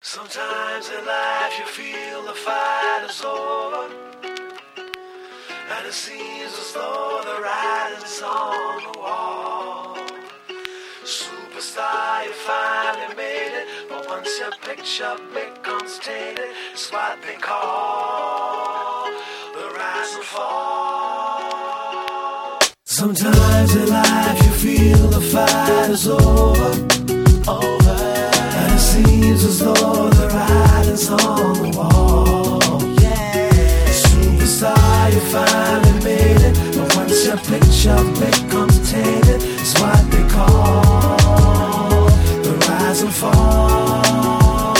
Sometimes in life you feel the fight is over, and it seems as though the writing's on the wall. Superstar, you finally made it, but once your picture becomes tainted, it's what they call the rise and fall. Sometimes in life you feel the fight is over, and it seems as though the writing's on the wall. Superstar, you finally made it, but once your picture becomes tainted, it's what they call the rise and fall.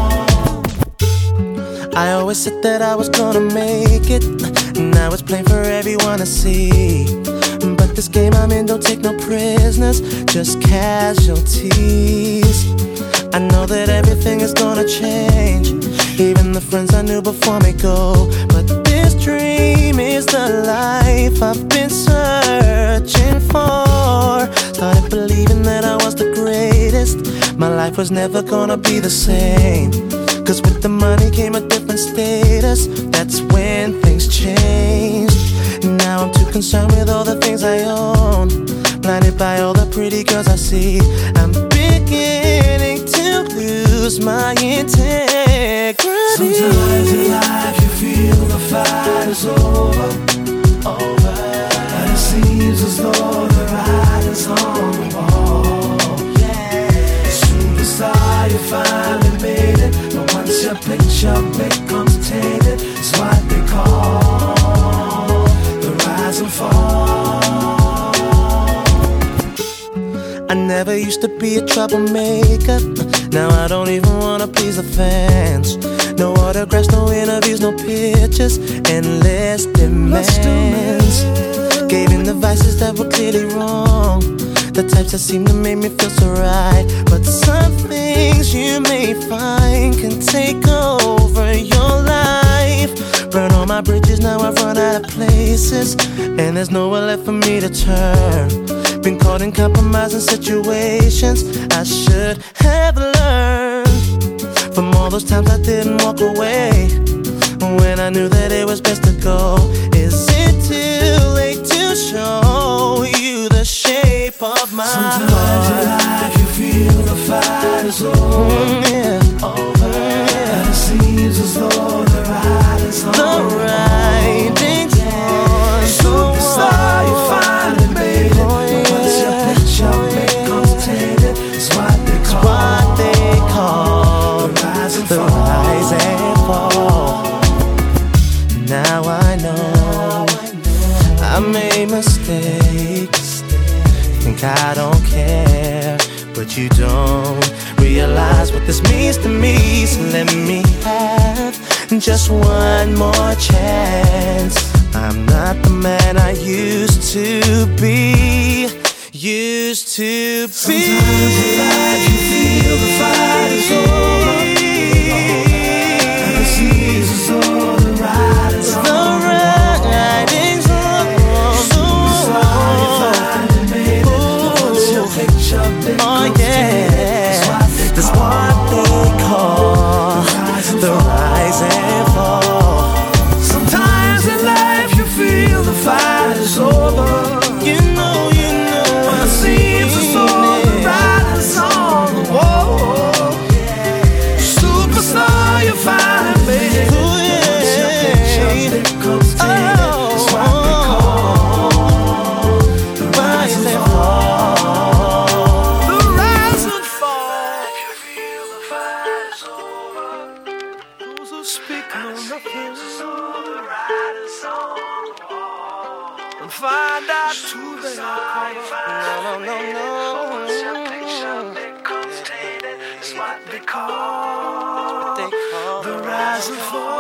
I always said that I was gonna make it. Now it's plain for everyone to see. But this game I'm in don't take no prisoners, just casualties. I know that everything is gonna change, even the friends I knew before me go. But this dream is the life I've been searching for. Started believing that I was the greatest. My life was never gonna be the same, cause with the money came a different status. That's when things changed. Now I'm too concerned with all the things I own, blinded by all the pretty girls I see. I'm beginning to lose my integrity. Sometimes in life you feel the fight is over, and it seems as though the writing's on the wall. Superstar, you finally made it, but once your picture becomes tainted, it's what they call the rise and fall. I never used to be a troublemaker. Now I don't even wanna please the fans. No autographs, no interviews, no pictures, endless demands. Gave in the vices that were clearly wrong, the types that seem to make me feel so right. But some things you may find can take over your life. Burn all my bridges, now I've run out of places, and there's nowhere left for me to turn. Been caught in compromising situations I should have learned from all those times I didn't walk away when I knew that it was best to go. Is it too late to show you the shape of my Sometimes heart? in life you feel the fight is over, and it seems as though the writing's on the writing's on. Superstar, you finally made it, but once your picture becomes tainted, it's what they call the rise and fall. Now I know I made mistakes. Think I don't care, but you don't realize what this means to me. So let me have just one more chance. I'm not the man I used to be. Sometimes in life you feel the fight is over, and it seems as though the writing's on the wall. Superstar, you finally made it, but once your picture becomes tainted, it's what they call the rise and fall. Sometimes in life you feel the fight is over, You know, and it seems as though the writing's on the wall. Superstar, you finally made it, but once your picture becomes tainted, it's what they call the rise and fall. The rise and fall. If you feel the fight is over, those who speak know nothing, so the writing's on the wall. And find out who they are. no. Once your picture becomes tainted, it's what they call They call the rise and fall.